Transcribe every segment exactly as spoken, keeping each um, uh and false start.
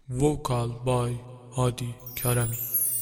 Vocal by Hadi Karami.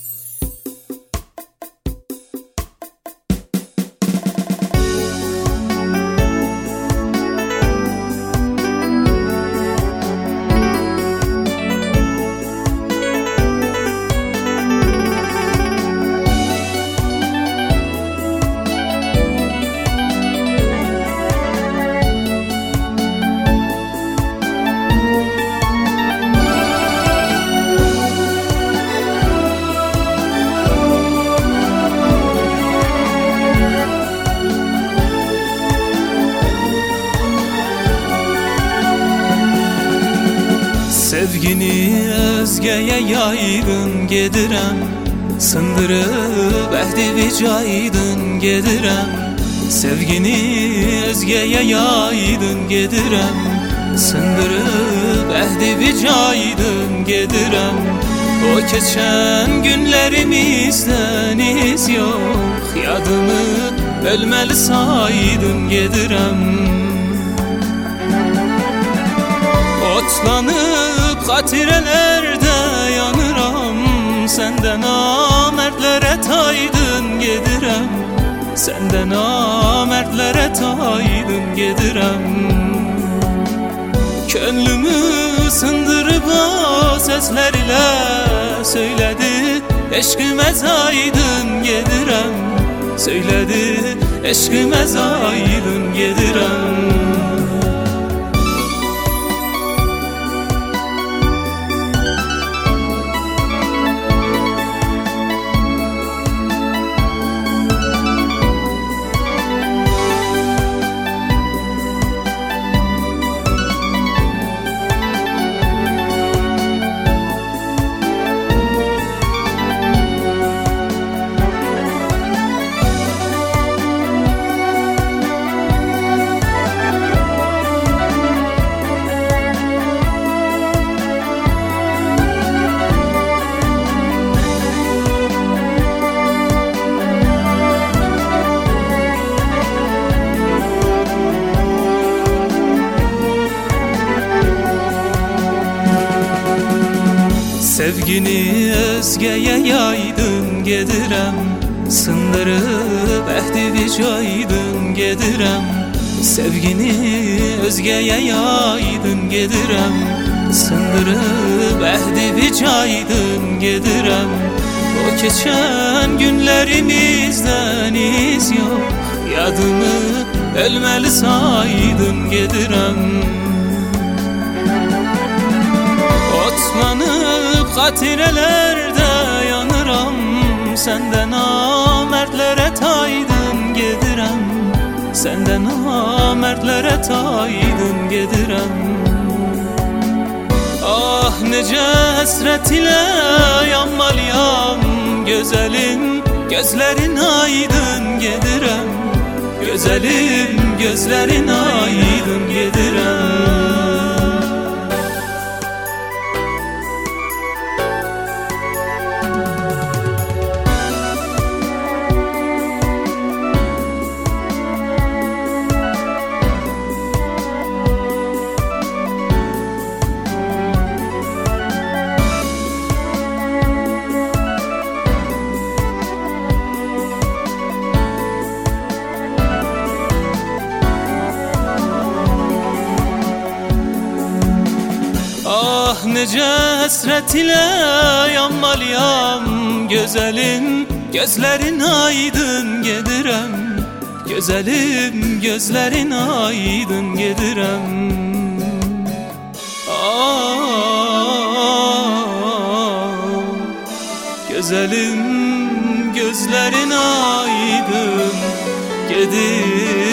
Sevgini özgeye yaydın gedirəm, sındırıb əhdi vicaydın gedirəm. Sevgini özgeye yaydın gedirəm, sındırıb əhdi vicaydın gedirəm. O keçən günlərimizdən iz yox, yadımı ölməli saydın gedirəm. Otlanıb xatirələrdə yanıram, səndən namərdlərə taydın gedirəm, səndən namərdlərə taydın gedirəm. Könlümü sındırıb o sözlər ilə söylədi, eşqimə aydın gedirəm, söylədi, eşqimə aydın gedirəm. Sevgini özgeye yaydın gedirəm, sındırıb əhdi vicaydın gedirəm. Sevgini özgeye yaydın gedirəm, sındırıb əhdi vicaydın gedirəm. O keçən günlərimizdən iz yox, yadımı ölməli saydın gedirəm. Otlanıb xatirələrdə yanıram, səndən namərdlərə taydın gedirəm, səndən namərdlərə taydın gedirəm. Ah necə həsrət ilə yanmalıyam, gözəlim gözlərin aydın gedirəm, gözəlim gözlərin aydın gedirəm. Ah necə həsrət ilə yanmalıyam, gözəlim gözlərin aydın gedirəm, gözəlim gözlərin aydın gedirəm. Ah gözəlim gözlərin aydın gedirəm.